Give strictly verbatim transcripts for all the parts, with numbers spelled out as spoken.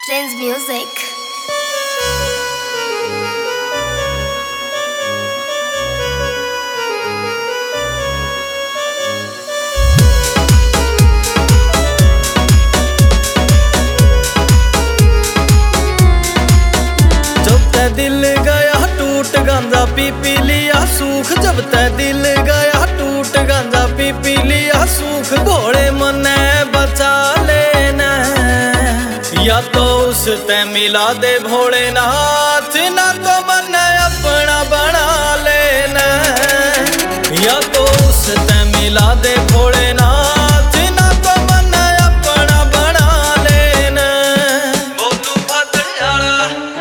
Trends music. जब ते दिल गया टूट गांजा पी पी लिया सूख। जब ते दिल गया टूट गांजा पी पी लिया सूख। भोले मने बचा लेना या तो उसते मिला दे भोलेनाथ, ना तो मने अपना बना लेना। या तो उसते मिला दे भोलेनाथ, ना तो मने अपना बना लेना। बोलू भद्रयाला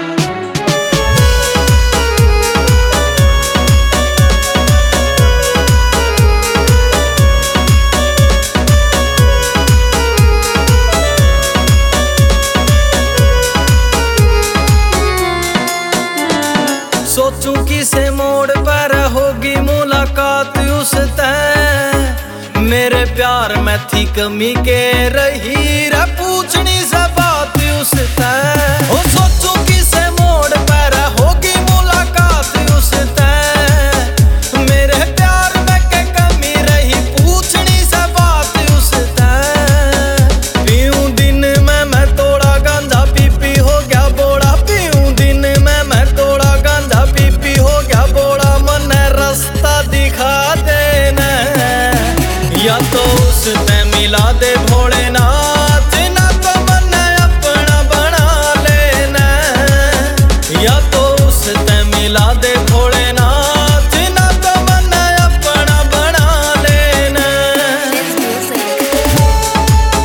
सोचूं किसे मोड़ पर होगी मुलाकात उसते। मेरे प्यार में थी कमी के रही रे पूछनी से बात उसते। ओ सोचूं किसे मोड़ पर होगी मुलाकात उसते। मेरे प्यार में के कमी रही पूछनी से बात उसते। पीऊं दिन में मैं थोड़ा गांजा पी पी हो गया बोड़ा। पीऊं दिन में मैं थोड़ा गांजा पी पी हो गया बोड़ा। मने रास्ता दिखा देना या तो उसते मिला दे भोलेनाथ, ना तो मने अपना बना लेना। या तो उसते मिला दे भोलेनाथ, ना तो मने अपना बना लेना। Trends music.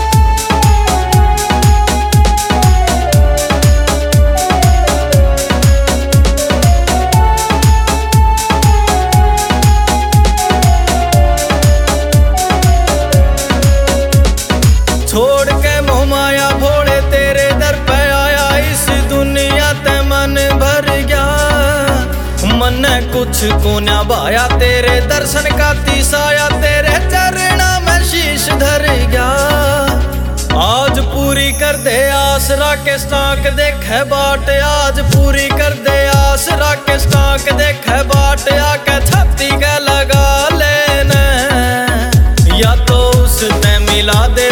छोड़ के मोह माया भोले तेरे दर पे आया। इस दुनिया ते मन भर गया। मन कुछ को ना भाया तेरे दर्शन का तीसाया। तेरे चरणा में शीश धर गया। आज पूरी कर दे आस राकेश टाक देखे बाट। आज पूरी कर दे आस राकेश टाक देखे बाट। आके छाती के लगा लेना या तो उसते मिला दे